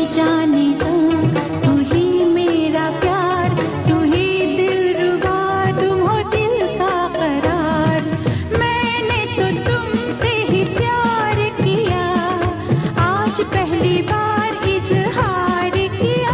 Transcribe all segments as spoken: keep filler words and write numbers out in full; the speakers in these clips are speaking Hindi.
जाने जा, तू ही मेरा प्यार, तू ही दिलरुबा, तुम हो दिल का करार। मैंने तो तुमसे ही प्यार किया, आज पहली बार इजहार किया।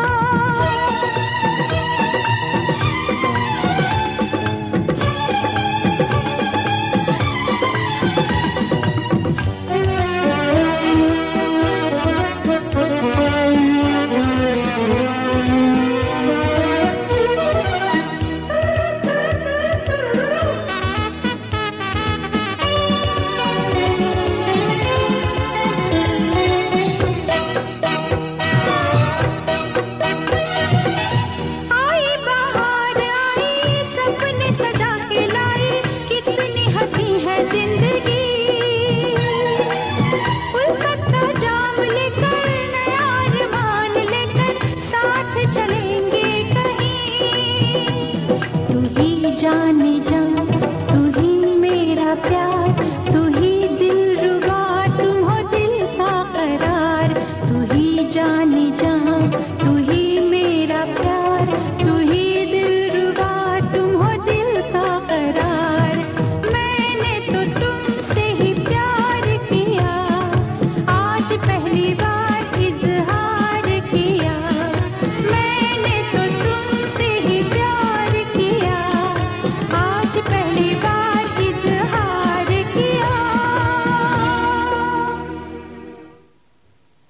जाने जा, तू ही मेरा प्यार, तू ही दिलरुबा, तुम हो दिल का करार। तू ही जाने जा, तू ही मेरा प्यार, तू ही दिलरुबा, तुम हो दिल का करार। मैंने तो तुमसे ही प्यार किया, आज पहली बार